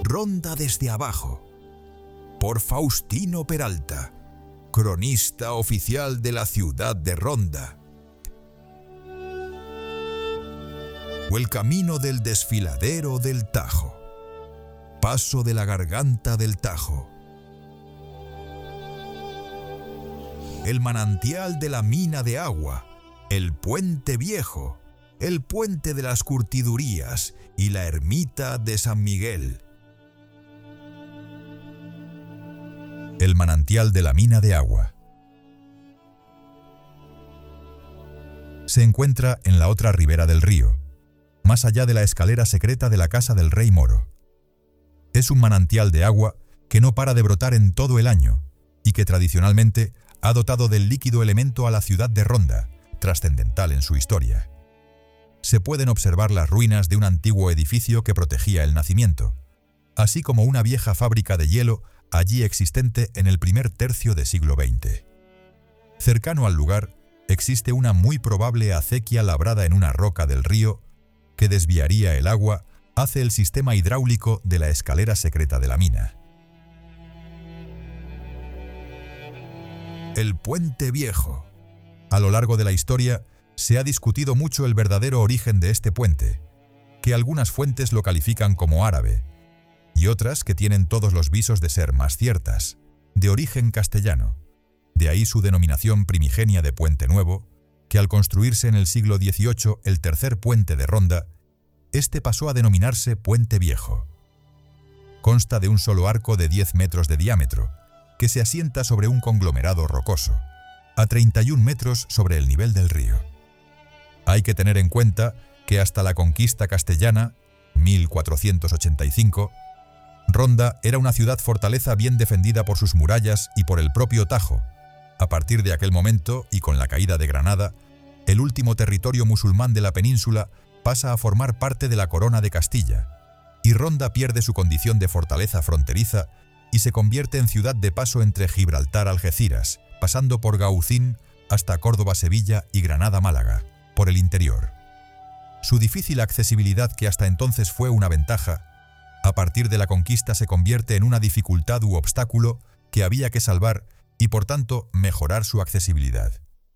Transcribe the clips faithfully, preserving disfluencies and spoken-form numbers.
Ronda desde abajo, por Faustino Peralta, cronista oficial de la ciudad de Ronda. O el camino del desfiladero del Tajo, paso de la garganta del Tajo. El manantial de la mina de agua, el puente viejo, el puente de las curtidurías y la ermita de San Miguel. El manantial de la mina de agua. Se encuentra en la otra ribera del río, más allá de la escalera secreta de la casa del rey Moro. Es un manantial de agua que no para de brotar en todo el año y que tradicionalmente ha dotado del líquido elemento a la ciudad de Ronda, trascendental en su historia. Se pueden observar las ruinas de un antiguo edificio que protegía el nacimiento, así como una vieja fábrica de hielo allí existente en el primer tercio del siglo veinte. Cercano al lugar existe una muy probable acequia labrada en una roca del río que desviaría el agua hacia el sistema hidráulico de la escalera secreta de la mina. El Puente Viejo. A lo largo de la historia se ha discutido mucho el verdadero origen de este puente, que algunas fuentes lo califican como árabe, y otras que tienen todos los visos de ser más ciertas, de origen castellano. De ahí su denominación primigenia de Puente Nuevo, que al construirse en el siglo dieciocho el tercer puente de Ronda, este pasó a denominarse Puente Viejo. Consta de un solo arco de diez metros de diámetro, que se asienta sobre un conglomerado rocoso, a treinta y un metros sobre el nivel del río. Hay que tener en cuenta que hasta la conquista castellana, mil cuatrocientos ochenta y cinco, Ronda era una ciudad-fortaleza bien defendida por sus murallas y por el propio Tajo. A partir de aquel momento, y con la caída de Granada, el último territorio musulmán de la península pasa a formar parte de la Corona de Castilla, y Ronda pierde su condición de fortaleza fronteriza y se convierte en ciudad de paso entre Gibraltar-Algeciras, pasando por Gaucín hasta Córdoba-Sevilla y Granada-Málaga, por el interior. Su difícil accesibilidad, que hasta entonces fue una ventaja, a partir de la conquista se convierte en una dificultad u obstáculo que había que salvar y por tanto mejorar su accesibilidad.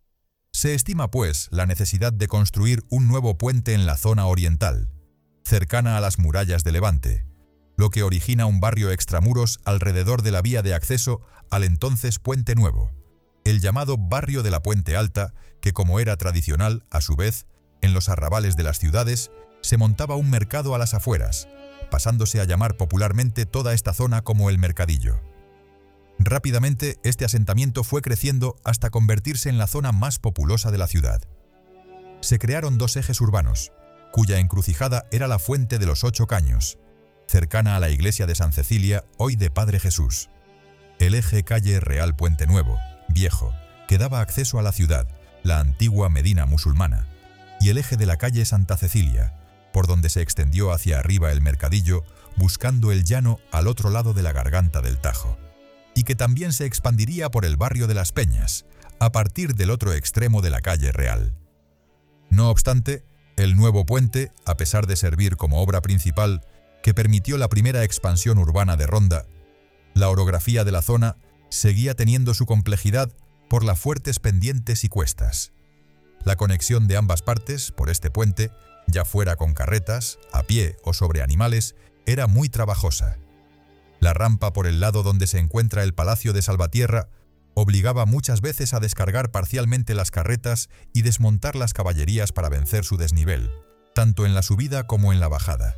Se estima pues la necesidad de construir un nuevo puente en la zona oriental, cercana a las murallas de Levante, lo que origina un barrio extramuros alrededor de la vía de acceso al entonces Puente Nuevo, el llamado barrio de la Puente Alta, que como era tradicional, a su vez, en los arrabales de las ciudades, se montaba un mercado a las afueras, pasándose a llamar popularmente toda esta zona como el Mercadillo. Rápidamente, este asentamiento fue creciendo hasta convertirse en la zona más populosa de la ciudad. Se crearon dos ejes urbanos, cuya encrucijada era la Fuente de los Ocho Caños, cercana a la iglesia de San Cecilia, hoy de Padre Jesús. El eje calle Real Puente Nuevo, viejo, que daba acceso a la ciudad, la antigua Medina musulmana, y el eje de la calle Santa Cecilia, por donde se extendió hacia arriba el Mercadillo, buscando el llano al otro lado de la garganta del Tajo, y que también se expandiría por el barrio de Las Peñas, a partir del otro extremo de la calle Real. No obstante, el nuevo puente, a pesar de servir como obra principal que permitió la primera expansión urbana de Ronda, la orografía de la zona seguía teniendo su complejidad por las fuertes pendientes y cuestas. La conexión de ambas partes por este puente, ya fuera con carretas, a pie o sobre animales, era muy trabajosa. La rampa por el lado donde se encuentra el Palacio de Salvatierra obligaba muchas veces a descargar parcialmente las carretas y desmontar las caballerías para vencer su desnivel, tanto en la subida como en la bajada.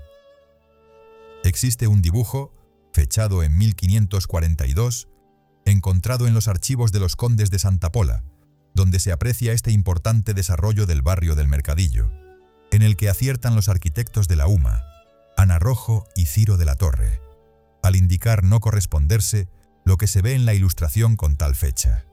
Existe un dibujo, fechado en mil quinientos cuarenta y dos, encontrado en los archivos de los condes de Santa Pola, donde se aprecia este importante desarrollo del barrio del Mercadillo, en el que aciertan los arquitectos de la U M A, Ana Rojo y Ciro de la Torre, al indicar no corresponderse lo que se ve en la ilustración con tal fecha.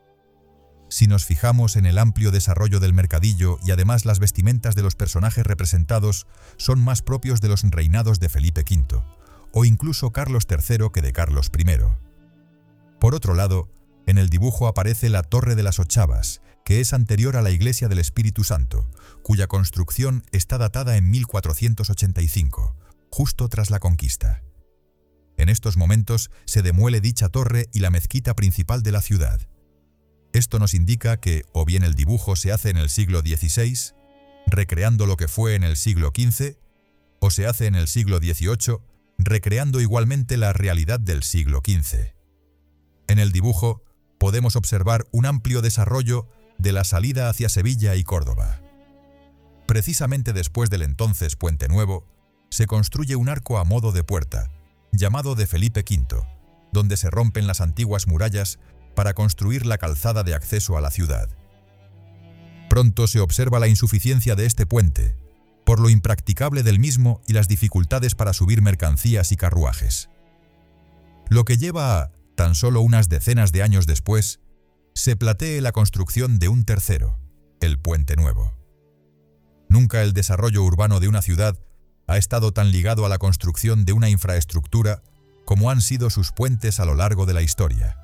Si nos fijamos en el amplio desarrollo del Mercadillo y además las vestimentas de los personajes representados son más propios de los reinados de Felipe quinto, o incluso Carlos tercero que de Carlos primero. Por otro lado, en el dibujo aparece la Torre de las Ochavas, que es anterior a la Iglesia del Espíritu Santo, cuya construcción está datada en mil cuatrocientos ochenta y cinco, justo tras la conquista. En estos momentos se demuele dicha torre y la mezquita principal de la ciudad. Esto nos indica que o bien el dibujo se hace en el siglo dieciséis, recreando lo que fue en el siglo quince, o se hace en el siglo dieciocho, recreando igualmente la realidad del siglo quince. En el dibujo podemos observar un amplio desarrollo de la salida hacia Sevilla y Córdoba. Precisamente después del entonces Puente Nuevo, se construye un arco a modo de puerta, llamado de Felipe quinto, donde se rompen las antiguas murallas para construir la calzada de acceso a la ciudad. Pronto se observa la insuficiencia de este puente, por lo impracticable del mismo y las dificultades para subir mercancías y carruajes. Lo que lleva a, tan solo unas decenas de años después, se platee la construcción de un tercero, el Puente Nuevo. Nunca el desarrollo urbano de una ciudad ha estado tan ligado a la construcción de una infraestructura como han sido sus puentes a lo largo de la historia.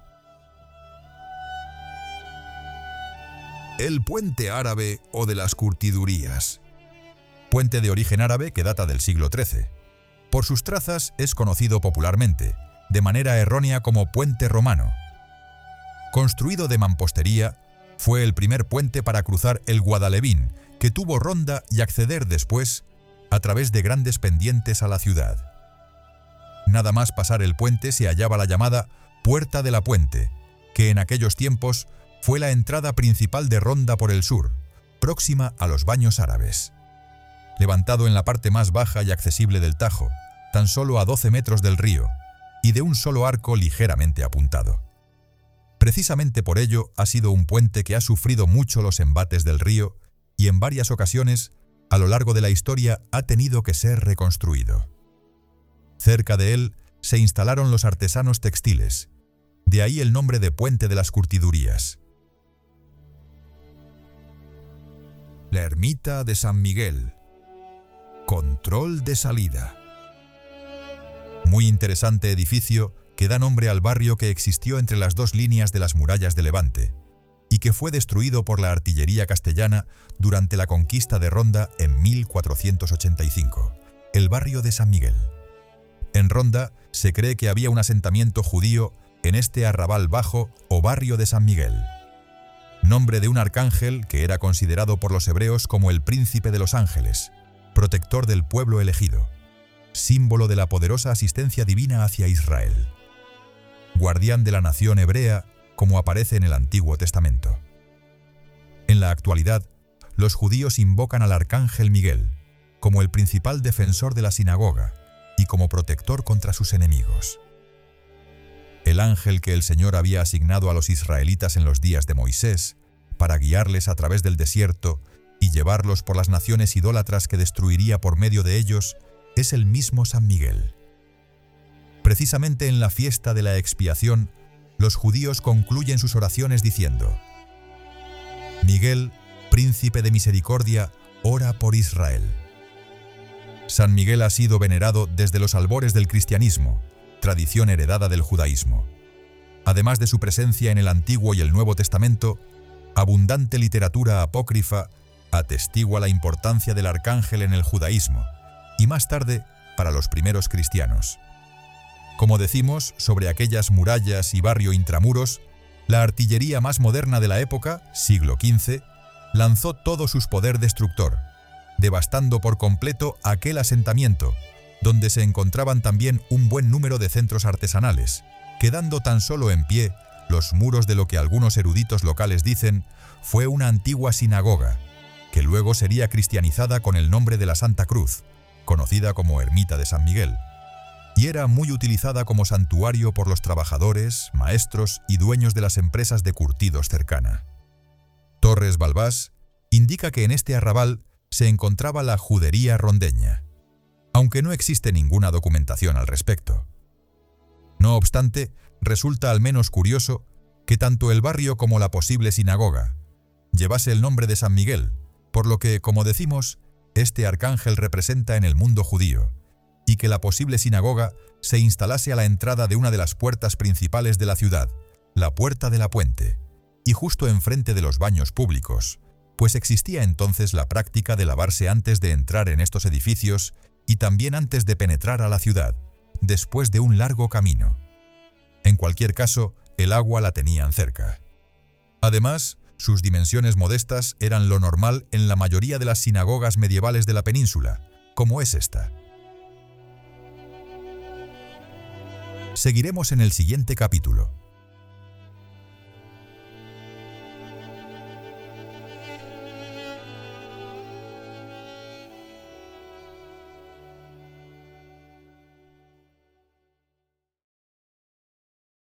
El puente árabe o de las curtidurías. Puente de origen árabe que data del siglo trece. Por sus trazas es conocido popularmente, de manera errónea como puente romano. Construido de mampostería, fue el primer puente para cruzar el Guadalevín, que tuvo ronda y acceder después a través de grandes pendientes a la ciudad. Nada más pasar el puente se hallaba la llamada Puerta de la Puente, que en aquellos tiempos fue la entrada principal de Ronda por el sur, próxima a los baños árabes. Levantado en la parte más baja y accesible del Tajo, tan solo a doce metros del río, y de un solo arco ligeramente apuntado. Precisamente por ello ha sido un puente que ha sufrido mucho los embates del río y en varias ocasiones, a lo largo de la historia, ha tenido que ser reconstruido. Cerca de él se instalaron los artesanos textiles, de ahí el nombre de Puente de las Curtidurías. La ermita de San Miguel. Control de salida. Muy interesante edificio que da nombre al barrio que existió entre las dos líneas de las murallas de Levante y que fue destruido por la artillería castellana durante la conquista de Ronda en mil cuatrocientos ochenta y cinco, el barrio de San Miguel. En Ronda se cree que había un asentamiento judío en este arrabal bajo o barrio de San Miguel. Nombre de un arcángel que era considerado por los hebreos como el príncipe de los ángeles, protector del pueblo elegido, símbolo de la poderosa asistencia divina hacia Israel. Guardián de la nación hebrea, como aparece en el Antiguo Testamento. En la actualidad, los judíos invocan al arcángel Miguel como el principal defensor de la sinagoga y como protector contra sus enemigos. El ángel que el Señor había asignado a los israelitas en los días de Moisés para guiarles a través del desierto y llevarlos por las naciones idólatras que destruiría por medio de ellos es el mismo San Miguel. Precisamente en la fiesta de la expiación, los judíos concluyen sus oraciones diciendo: Miguel, príncipe de misericordia, ora por Israel. San Miguel ha sido venerado desde los albores del cristianismo, tradición heredada del judaísmo. Además de su presencia en el Antiguo y el Nuevo Testamento, abundante literatura apócrifa atestigua la importancia del arcángel en el judaísmo y más tarde para los primeros cristianos. Como decimos, sobre aquellas murallas y barrio intramuros, la artillería más moderna de la época, siglo quince, lanzó todo su poder destructor, devastando por completo aquel asentamiento, donde se encontraban también un buen número de centros artesanales, quedando tan solo en pie los muros de lo que algunos eruditos locales dicen fue una antigua sinagoga, que luego sería cristianizada con el nombre de la Santa Cruz, conocida como Ermita de San Miguel, y era muy utilizada como santuario por los trabajadores, maestros y dueños de las empresas de curtidos cercana. Torres Balbás indica que en este arrabal se encontraba la judería rondeña, aunque no existe ninguna documentación al respecto. No obstante, resulta al menos curioso que tanto el barrio como la posible sinagoga llevase el nombre de San Miguel, por lo que, como decimos, este arcángel representa en el mundo judío, y que la posible sinagoga se instalase a la entrada de una de las puertas principales de la ciudad, la Puerta de la Puente, y justo enfrente de los baños públicos, pues existía entonces la práctica de lavarse antes de entrar en estos edificios y también antes de penetrar a la ciudad, después de un largo camino. En cualquier caso, el agua la tenían cerca. Además, sus dimensiones modestas eran lo normal en la mayoría de las sinagogas medievales de la península, como es esta. Seguiremos en el siguiente capítulo.